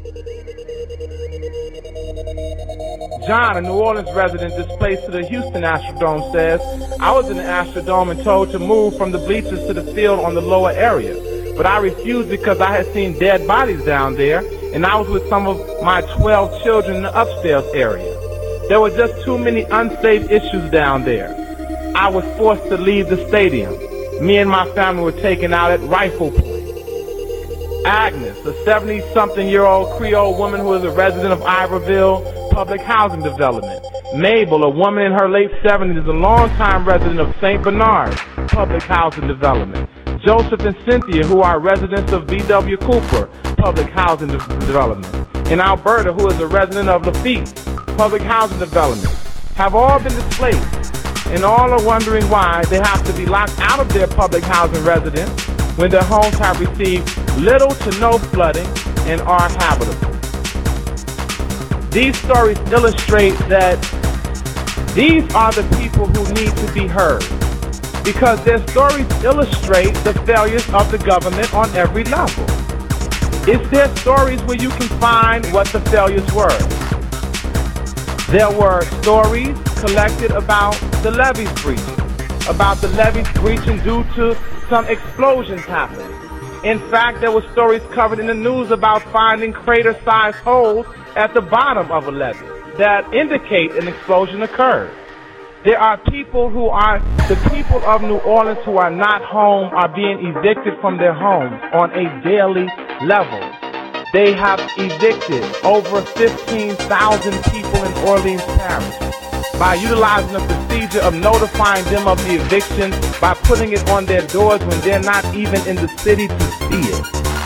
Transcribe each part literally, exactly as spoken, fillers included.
John, a New Orleans resident displaced to the Houston Astrodome, says, I was in the Astrodome and told to move from the bleachers to the field on the lower area. But I refused because I had seen dead bodies down there, and I was with some of my twelve children in the upstairs area. There were just too many unsafe issues down there. I was forced to leave the stadium. Me and my family were taken out at rifle point. Agnes, a seventy-something-year-old Creole woman who is a resident of Iberville Public Housing Development. Mabel, a woman in her late seventies, is a longtime resident of Saint Bernard Public Housing Development. Joseph and Cynthia, who are residents of B W Cooper Public Housing De- Development. And Alberta, who is a resident of Lafitte Public Housing Development, have all been displaced, and all are wondering why they have to be locked out of their public housing residence when their homes have received little to no flooding and are habitable. These stories illustrate that these are the people who need to be heard, because their stories illustrate the failures of the government on every level. It's their stories where you can find what the failures were. There were stories collected about the levees breaching, about the levees breaching due to some explosions happening. In fact, there were stories covered in the news about finding crater-sized holes at the bottom of a levee that indicate an explosion occurred. There are people who are, the people of New Orleans who are not home are being evicted from their homes on a daily level. They have evicted over fifteen thousand people in Orleans Parish by utilizing a procedure of notifying them of the eviction by putting it on their doors when they're not even in the city to see it.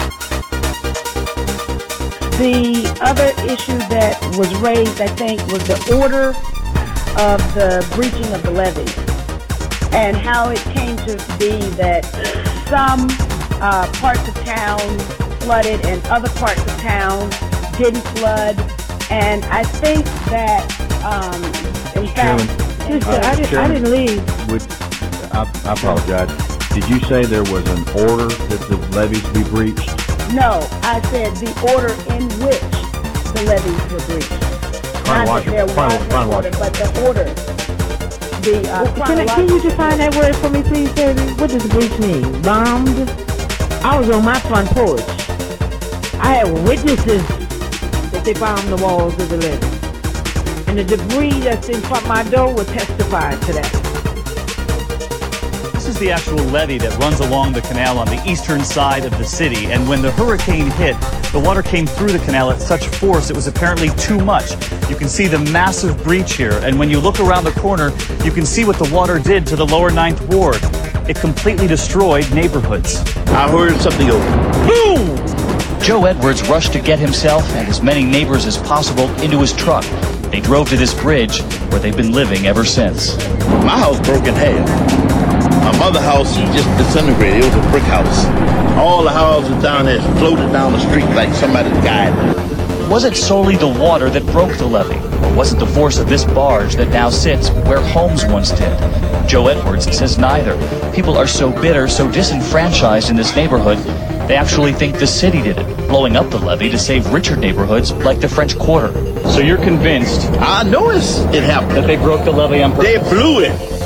The other issue that was raised, I think, was the order of the breaching of the levees and how it came to be that some uh, parts of town flooded and other parts of town didn't flood. And I think that, um, in Chairman, fact, uh, I, didn't, I didn't leave. Would, I, I apologize. Did you say there was an order that the levees be breached? No, I said the order in which the levees were breached. Not that there was an order, but the order. The, uh, well, can, I, can you define that word for me, please, baby? What does breach mean? Bombed? I was on my front porch. I had witnesses that they bombed the walls of the levee. And the debris that's in front of my door will testify to that. This is the actual levee that runs along the canal on the eastern side of the city. And when the hurricane hit, the water came through the canal at such force it was apparently too much. You can see the massive breach here. And when you look around the corner, you can see what the water did to the lower ninth ward. It completely destroyed neighborhoods. I heard something go boom! Joe Edwards rushed to get himself and as many neighbors as possible into his truck. They drove to this bridge where they've been living ever since. My house broke in half. My mother's house just disintegrated. It was a brick house. All the houses down there floated down the street like somebody's guiding. Was it solely the water that broke the levee? Or was it the force of this barge that now sits where homes once did? Joe Edwards says neither. People are so bitter, so disenfranchised in this neighborhood, they actually think the city did it, blowing up the levee to save richer neighborhoods like the French Quarter. So you're convinced? I know it's, it happened. That they broke the levee on purpose? They blew it.